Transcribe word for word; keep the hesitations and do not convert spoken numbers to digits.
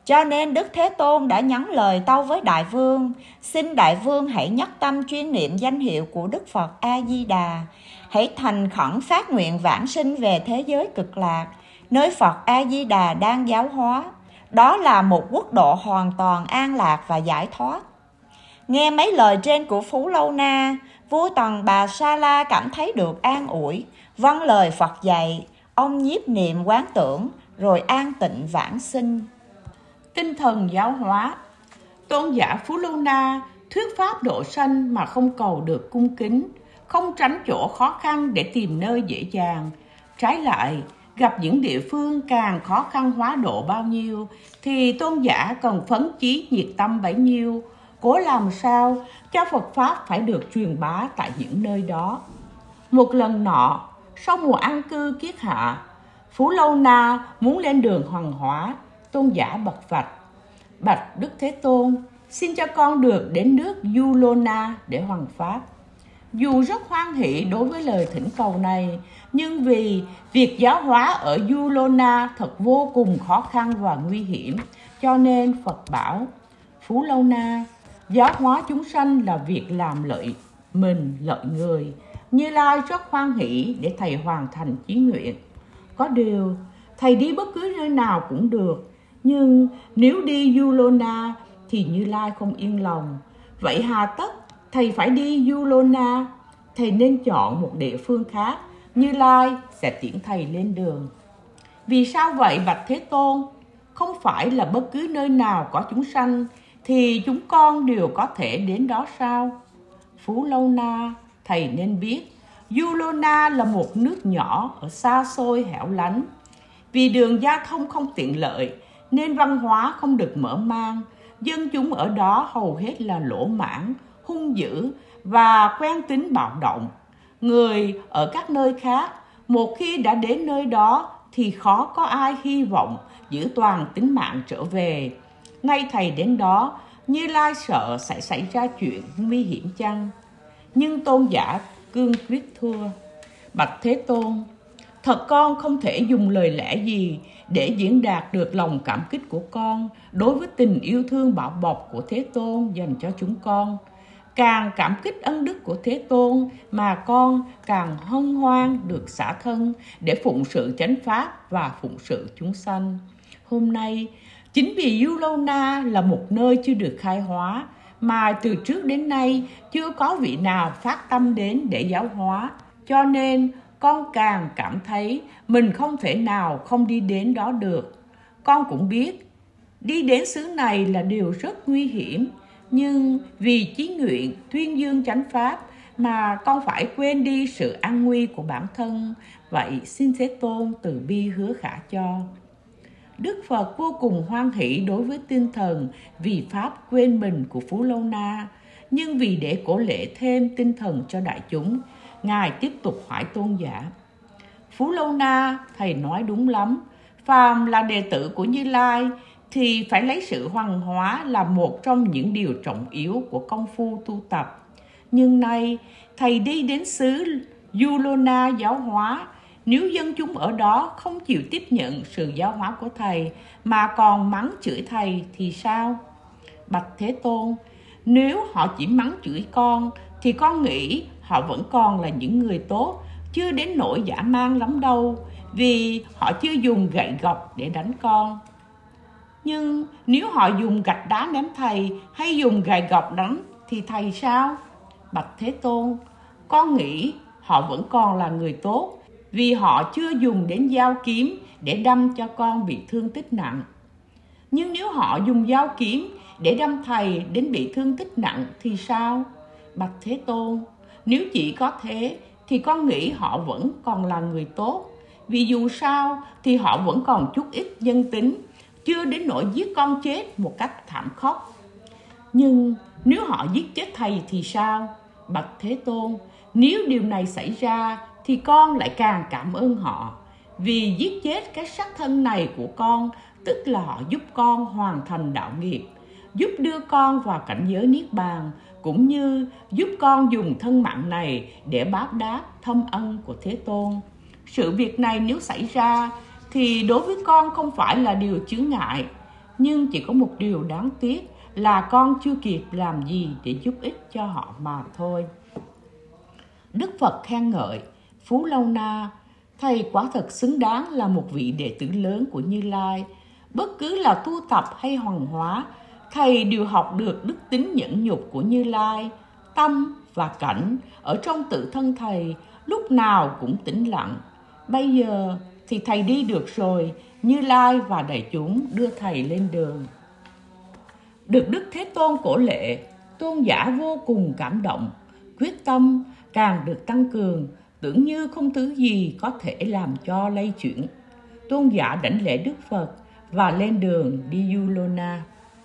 Cho nên Đức Thế Tôn đã nhắn lời tâu với Đại Vương: xin Đại Vương hãy nhất tâm chuyên niệm danh hiệu của Đức Phật A-di-đà, hãy thành khẩn phát nguyện vãng sinh về thế giới cực lạc, nơi Phật A-di-đà đang giáo hóa. Đó là một quốc độ hoàn toàn an lạc và giải thoát. Nghe mấy lời trên của Phú Lâu Na, vua Tần Bà Sa La cảm thấy được an ủi, vâng lời Phật dạy. Ông nhiếp niệm quán tưởng rồi an tịnh vãng sinh. Tinh thần giáo hóa. Tôn giả Phú Lâu Na thuyết pháp độ sanh mà không cầu được cung kính, không tránh chỗ khó khăn để tìm nơi dễ dàng. Trái lại, gặp những địa phương càng khó khăn hóa độ bao nhiêu thì tôn giả cần phấn chí nhiệt tâm bấy nhiêu, cố làm sao cho Phật pháp phải được truyền bá tại những nơi đó. Một lần nọ, sau mùa an cư kiết hạ, Phú Lâu Na muốn lên đường hoàng hóa. Tôn giả bạch vạch: bạch Đức Thế Tôn, xin cho con được đến nước Du Lô Na để hoằng pháp. Dù rất hoan hỷ đối với lời thỉnh cầu này, nhưng vì việc giáo hóa ở Du Lô Na thật vô cùng khó khăn và nguy hiểm, cho nên Phật bảo: Phú Lâu Na, giáo hóa chúng sanh là việc làm lợi mình lợi người. Như Lai rất hoan hỷ để thầy hoàn thành chí nguyện. Có điều, thầy đi bất cứ nơi nào cũng được, nhưng nếu đi Du Lô Na thì Như Lai không yên lòng. Vậy hà tất thầy phải đi Du Lô Na? Thầy nên chọn một địa phương khác, Như Lai sẽ tiễn thầy lên đường. Vì sao vậy bạch Thế Tôn? Không phải là bất cứ nơi nào có chúng sanh thì chúng con đều có thể đến đó sao? Phú Lâu Na, thầy nên biết, Du Lô Na là một nước nhỏ ở xa xôi hẻo lánh. Vì đường giao thông không tiện lợi nên văn hóa không được mở mang. Dân chúng ở đó hầu hết là lỗ mãng, hung dữ và quen tính bạo động. Người ở các nơi khác, một khi đã đến nơi đó thì khó có ai hy vọng giữ toàn tính mạng trở về. Ngay thầy đến đó, Như Lai sợ sẽ xảy ra chuyện nguy hiểm chăng? Nhưng tôn giả cương quyết thưa: bạch Thế Tôn, thật con không thể dùng lời lẽ gì để diễn đạt được lòng cảm kích của con đối với tình yêu thương bảo bọc của Thế Tôn dành cho chúng con. Càng cảm kích ân đức của Thế Tôn mà con càng hân hoan được xả thân để phụng sự chánh pháp và phụng sự chúng sanh. Hôm nay, chính vì Du Lô Na là một nơi chưa được khai hóa, mà từ trước đến nay chưa có vị nào phát tâm đến để giáo hóa, cho nên con càng cảm thấy mình không thể nào không đi đến đó được. Con cũng biết, đi đến xứ này là điều rất nguy hiểm, nhưng vì chí nguyện tuyên dương chánh pháp mà con phải quên đi sự an nguy của bản thân. Vậy xin Thế Tôn từ bi hứa khả cho. Đức Phật vô cùng hoan hỷ đối với tinh thần vì pháp quên mình của Phú Lâu Na, nhưng vì để cổ lễ thêm tinh thần cho đại chúng, Ngài tiếp tục hỏi tôn giả: Phú Lâu Na, thầy nói đúng lắm. Phàm là đệ tử của Như Lai thì phải lấy sự hoằng hóa là một trong những điều trọng yếu của công phu tu tập. Nhưng nay thầy đi đến xứ Du Lô Na giáo hóa, nếu dân chúng ở đó không chịu tiếp nhận sự giáo hóa của thầy mà còn mắng chửi thầy thì sao? Bạch Thế Tôn, nếu họ chỉ mắng chửi con thì con nghĩ họ vẫn còn là những người tốt, chưa đến nỗi dã man lắm đâu, vì họ chưa dùng gậy gộc để đánh con. Nhưng nếu họ dùng gạch đá ném thầy hay dùng gậy gộc đánh thì thầy sao? Bạch Thế Tôn, con nghĩ họ vẫn còn là người tốt, vì họ chưa dùng đến dao kiếm để đâm cho con bị thương tích nặng. Nhưng nếu họ dùng dao kiếm để đâm thầy đến bị thương tích nặng thì sao? Bạch Thế Tôn, nếu chỉ có thế thì con nghĩ họ vẫn còn là người tốt, vì dù sao thì họ vẫn còn chút ít nhân tính, chưa đến nỗi giết con chết một cách thảm khốc. Nhưng nếu họ giết chết thầy thì sao? Bạch Thế Tôn, nếu điều này xảy ra thì con lại càng cảm ơn họ, vì giết chết cái xác thân này của con, tức là họ giúp con hoàn thành đạo nghiệp, giúp đưa con vào cảnh giới Niết Bàn, cũng như giúp con dùng thân mạng này để báo đáp thâm ân của Thế Tôn. Sự việc này nếu xảy ra thì đối với con không phải là điều chướng ngại, Nhưng chỉ có một điều đáng tiếc là con chưa kịp làm gì để giúp ích cho họ mà thôi. Đức Phật khen ngợi Phú Lâu Na: thầy quả thật xứng đáng là một vị đệ tử lớn của Như Lai. Bất cứ là tu tập hay hoàng hóa, thầy đều học được đức tính nhẫn nhục của Như Lai. Tâm và cảnh ở trong tự thân thầy lúc nào cũng tĩnh lặng. Bây giờ thì thầy đi được rồi, Như Lai và đại chúng đưa thầy lên đường. Được Đức Thế Tôn cổ lệ, tôn giả vô cùng cảm động, quyết tâm càng được tăng cường, tưởng như không thứ gì có thể làm cho lay chuyển. Tôn giả đảnh lễ Đức Phật và lên đường đi Du Lô Na.